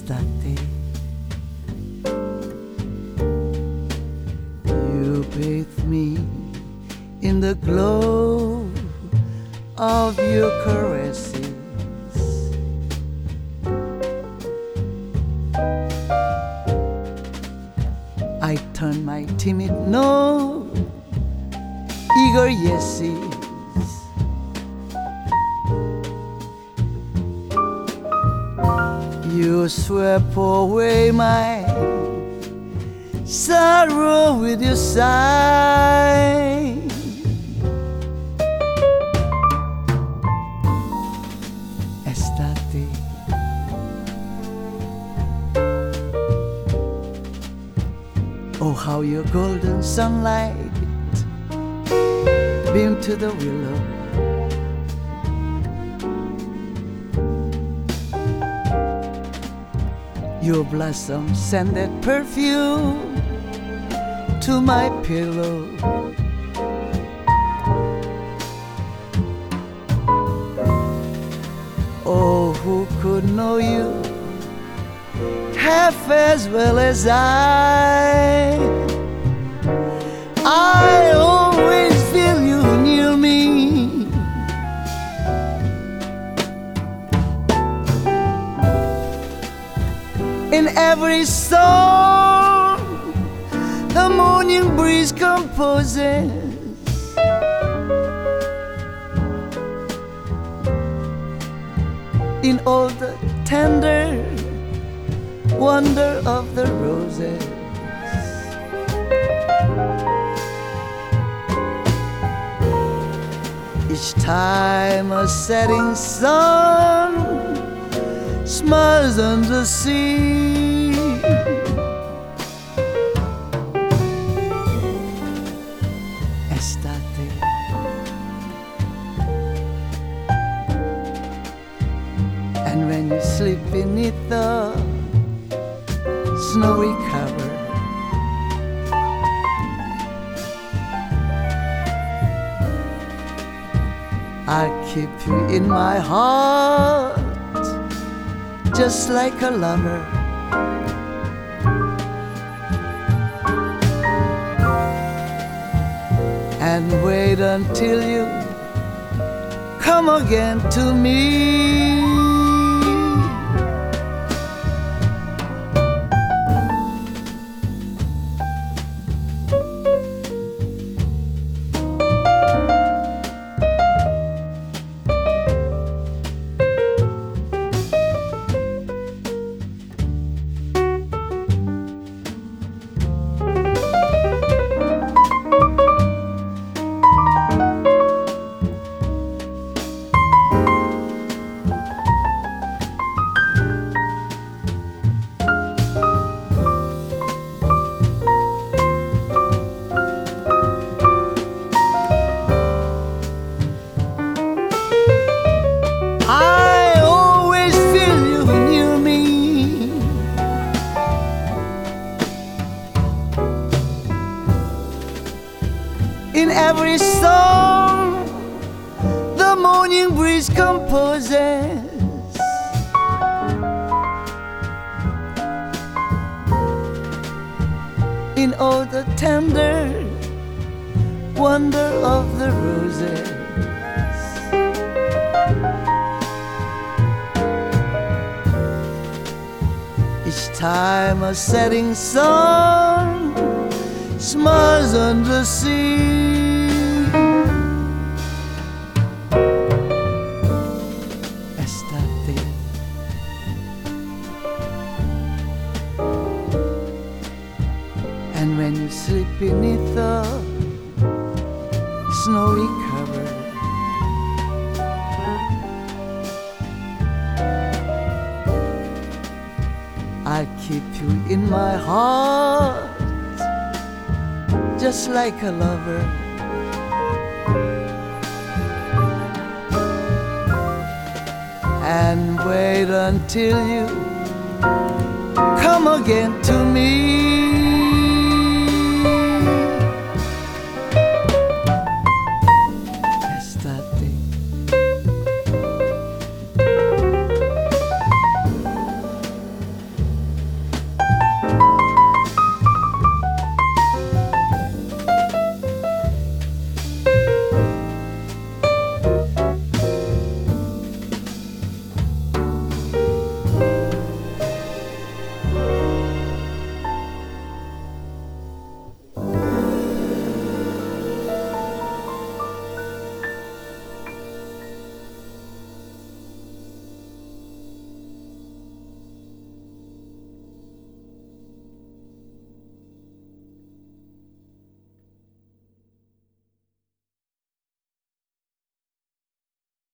Estate, you bathe me in the glow of your caresses. I turn my timid no, eager yeses. You swept away my sorrow with your sigh. Estate, oh how your golden sunlight beamed to the willow. Your blossom scented perfume to my pillow. Oh, who could know you half as well as I always feel you near me. In every song the morning breeze composes, in all the tender wonder of the roses. Each time a setting sun smiles on the sea, Estate, and when you sleep beneath the snowy cover, I'll keep you in my heart just like a lover. And wait until you come again to me. I always feel you near me. In every song the morning breeze composes, in all the tender wonder of the roses. Each time a setting sun smiles on the sea, Estate, and when you sleep beneath the snowy cover, I keep you in my heart just like a lover. And wait until you come again to me.